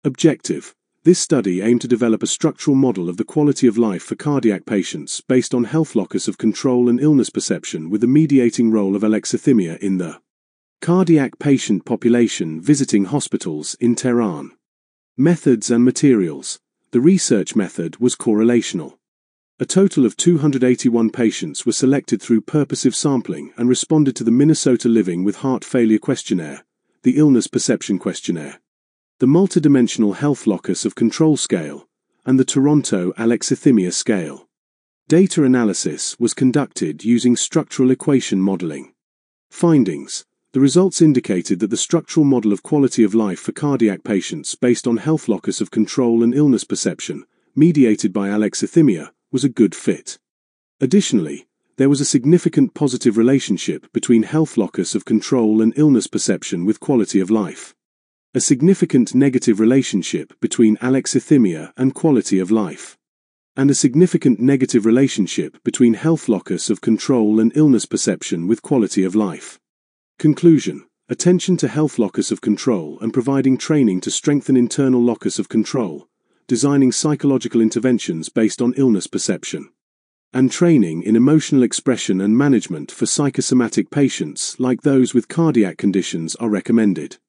Objective. This study aimed to develop a structural model of the quality of life for cardiac patients based on health locus of control and illness perception with the mediating role of alexithymia in the cardiac patient population visiting hospitals in Tehran. Methods and materials. The research method was correlational. A total of 281 patients were selected through purposive sampling and responded to the Minnesota Living with Heart Failure Questionnaire, the Illness Perception Questionnaire, the Multidimensional Health Locus of Control Scale, and the Toronto Alexithymia Scale. Data analysis was conducted using structural equation modeling. Findings. The results indicated that the structural model of quality of life for cardiac patients based on health locus of control and illness perception, mediated by alexithymia, was a good fit. Additionally, there was a significant positive relationship between health locus of control and illness perception with quality of life. A significant negative relationship between alexithymia and quality of life. And a significant negative relationship between health locus of control and illness perception with quality of life. Conclusion. Attention to health locus of control and providing training to strengthen internal locus of control, designing psychological interventions based on illness perception. And training in emotional expression and management for psychosomatic patients like those with cardiac conditions are recommended.